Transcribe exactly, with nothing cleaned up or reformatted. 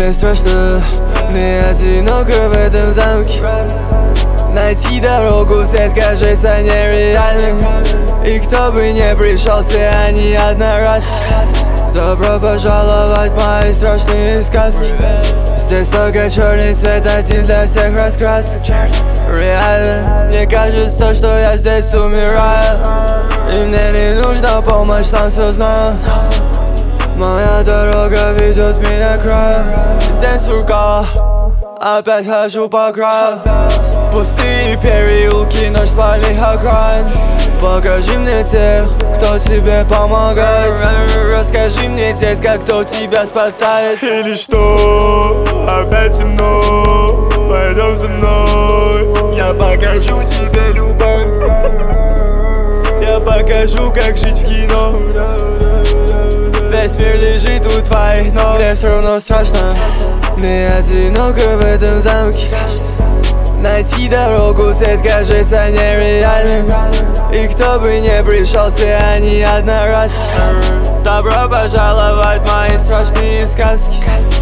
Мне страшно, мне одиноко в этом замке. Найти дорогу в свет кажется нереальным. И кто бы не пришел, все они одноразки. Добро пожаловать в мои страшные сказки. Здесь только черный цвет, один для всех раскрасок. Реально, мне кажется, что я здесь умираю. И мне не нужна помощь, сам все знаю. Моя дорога ведет меня к краю. День сурка, опять хожу по краю. Пустые переулки, ночь спальных окраин. Покажи мне тех, кто тебе помогает. Расскажи мне, детка, кто тебя спасает. Или что, опять темно, пойдем со мной. Я покажу тебе любовь. Я покажу, как жить в кино. Весь мир лежит у твоих ног. Мне все равно страшно, мне одиноко в этом замке. Найти дорогу в свет кажется нереальным. И кто бы не пришел, все они одноразки. Добро пожаловать в мои страшные сказки.